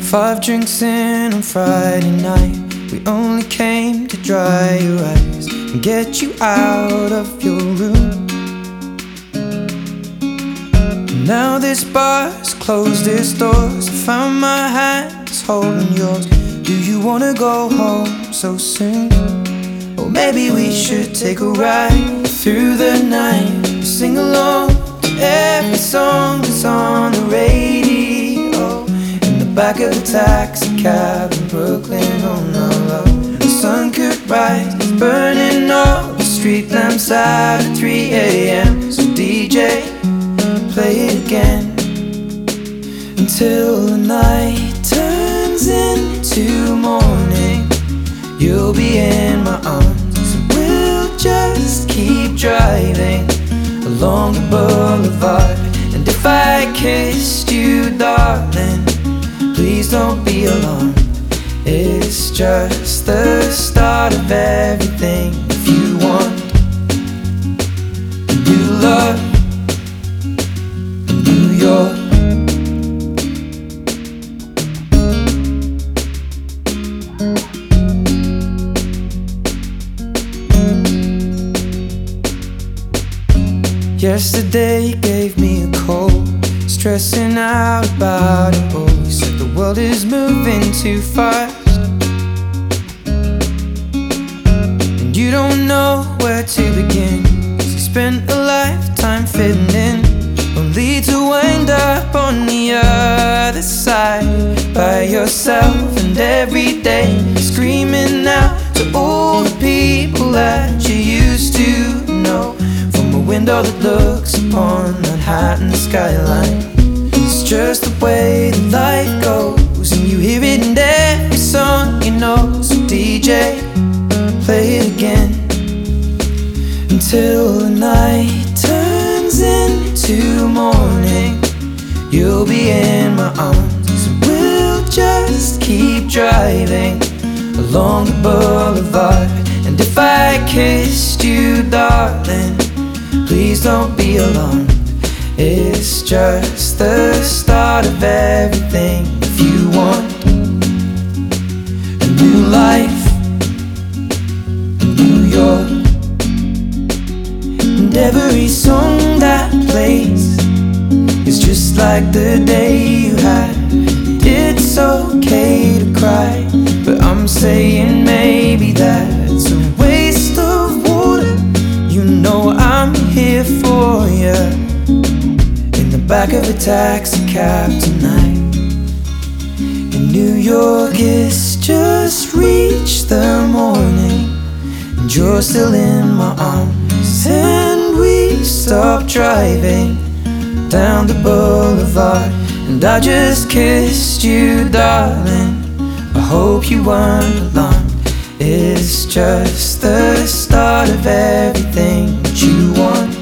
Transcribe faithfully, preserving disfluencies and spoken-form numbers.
Five drinks in on Friday night, we only came to dry your eyes and get you out of your room. Now this bar's closed its doors. I found my hands holding yours. Do you wanna go home so soon? Or maybe we should take a ride through the night, sing along to every song that's on the radio, in the back of a taxi cab in Brooklyn. Oh no, love, the sun could rise, burning all the street lamps out at three a m So D J, play it again until the night turns into morning. You'll be in my arms and we'll just keep driving along the boulevard. And if I kissed you, darling, please don't be alarmed. It's just the start of everything. If you want new love, New York, yesterday you gave me a call, stressing out about it all. You said the world is moving too fast and you don't know where to begin, 'cause you spent a lifetime fitting in, only to wind up on the other side by yourself. And every day screaming out to all the people that you used to know, from a window that looks upon Manhattan skyline. It's just the way that life goes, and you hear it in every song you know. So D J, play it again until the night turns into morning. You'll be in my arms and we'll just keep driving along the boulevard. And if I kissed you, darling, please don't be alarmed. It's just the start of everything. If you want a new life, New York, and every song that plays is just like the day you had. It's okay to cry, but I'm saying maybe that's a waste of water. You know I'm here for you, in the back of a taxi cab tonight. In New York it's just reached the morning, and you're still in my arms, and we stopped driving down the boulevard. And I just kissed you, darling, I hope you weren't alarmed. It's just the start of everything that you want.